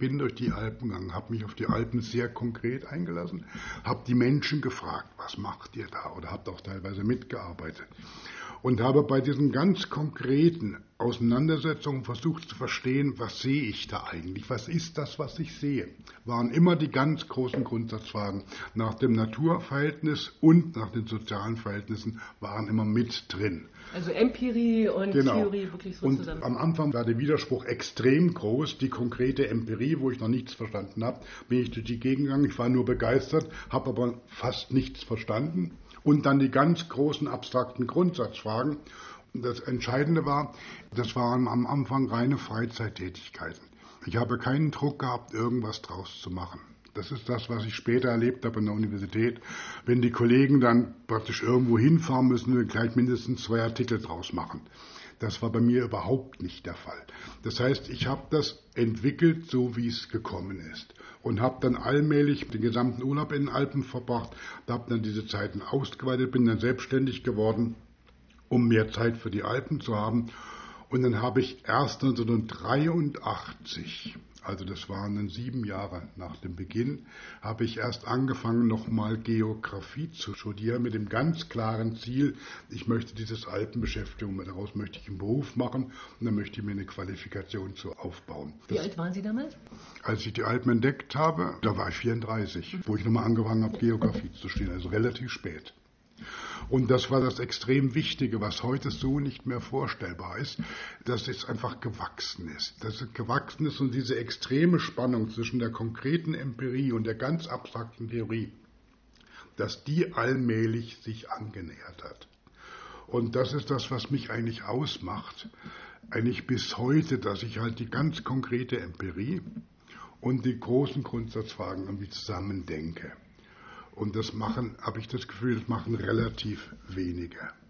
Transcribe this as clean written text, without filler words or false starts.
bin durch die Alpen gegangen, habe mich auf die Alpen sehr konkret eingelassen, habe die Menschen gefragt, was macht ihr da? Oder habe auch teilweise mitgearbeitet. Und habe bei diesen ganz konkreten Auseinandersetzungen versucht zu verstehen, was sehe ich da eigentlich? Was ist das, was ich sehe? Waren immer die ganz großen Grundsatzfragen nach dem Naturverhältnis und nach den sozialen Verhältnissen waren immer mit drin. Also Empirie und Theorie wirklich so zusammen. Und am Anfang war der Widerspruch extrem groß. Die konkrete Empirie, wo ich noch nichts verstanden habe, bin ich durch die Gegend gegangen. Ich war nur begeistert, habe aber fast nichts verstanden. Und dann die ganz großen abstrakten Grundsatzfragen. Und das Entscheidende war, das waren am Anfang reine Freizeittätigkeiten. Ich habe keinen Druck gehabt, irgendwas draus zu machen. Das ist das, was ich später erlebt habe an der Universität. Wenn die Kollegen dann praktisch irgendwo hinfahren müssen und gleich mindestens 2 Artikel draus machen. Das war bei mir überhaupt nicht der Fall. Das heißt, ich habe das entwickelt, so wie es gekommen ist. Und habe dann allmählich den gesamten Urlaub in den Alpen verbracht, habe dann diese Zeiten ausgeweitet, bin dann selbstständig geworden, um mehr Zeit für die Alpen zu haben. Und dann habe ich erst 1983, also das waren dann 7 Jahre nach dem Beginn, habe ich erst angefangen, nochmal Geografie zu studieren mit dem ganz klaren Ziel, ich möchte dieses Alpenbeschäftigung, daraus möchte ich einen Beruf machen und dann möchte ich mir eine Qualifikation zu aufbauen. Wie alt waren Sie damals? Als ich die Alpen entdeckt habe, da war ich 34, wo ich nochmal angefangen habe, Geografie zu studieren, also relativ spät. Und das war das extrem Wichtige, was heute so nicht mehr vorstellbar ist, dass es einfach gewachsen ist. Dass es gewachsen ist und diese extreme Spannung zwischen der konkreten Empirie und der ganz abstrakten Theorie, dass die allmählich sich angenähert hat. Und das ist das, was mich eigentlich ausmacht, eigentlich bis heute, dass ich halt die ganz konkrete Empirie und die großen Grundsatzfragen irgendwie zusammen denke. Und das habe ich das Gefühl, das machen relativ wenige.